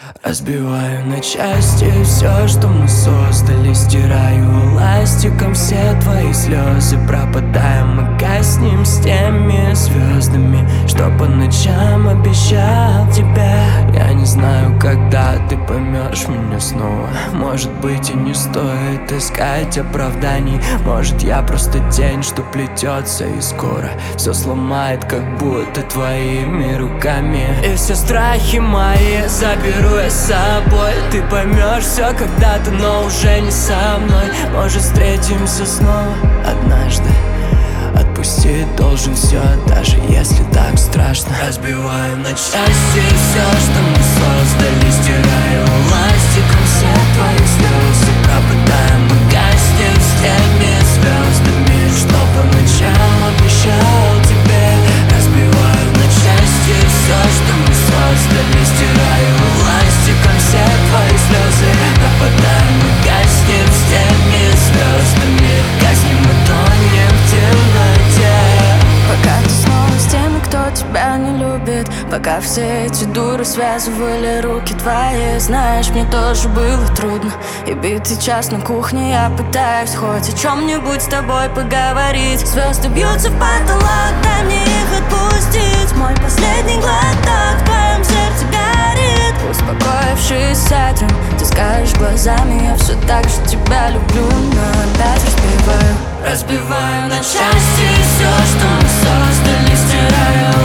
Разбиваю на части все, что мы создали. Стираю ластиком все твои слезы. Пропадаем, мы гаснем с теми звездами, что по ночам обещал тебе. Я не знаю, когда ты поймешь меня снова. Может быть, и не стоит искать оправданий. Может, я просто тень, что плетется, и скоро все сломает, как будто твоими руками. И все страхи мои заберу я с собой. Ты поймешь все когда-то, но уже не со мной. Может, встретимся снова однажды. Отпустить должен все, даже если так страшно. Разбиваю на части все, что мы создали. Стираю ластиком все твои слезы. Пропадаем, мы гаснем с теми звездами, что по ночам обещал тебе. Разбиваю на части все, что мы создали. Стираю ластиком все твои слезы. Пропадаем, мы гаснем с теми звездами. Гаснем, мы тонем в темноте. Пока ты снова с теми, кто тебя не любит. Пока все эти дуры связывали руки твои. Знаешь, мне тоже было трудно. И битый час на кухне я пытаюсь хоть о чем-нибудь с тобой поговорить. Звезды бьются в потолок, дай мне их отпустить. Мой последний глоток в твоем сердце горит. Успокоившись этим, ты скажешь глазами: я все так же тебя люблю, но опять разбиваю. Разбиваю на части все, что мы создали. Стираю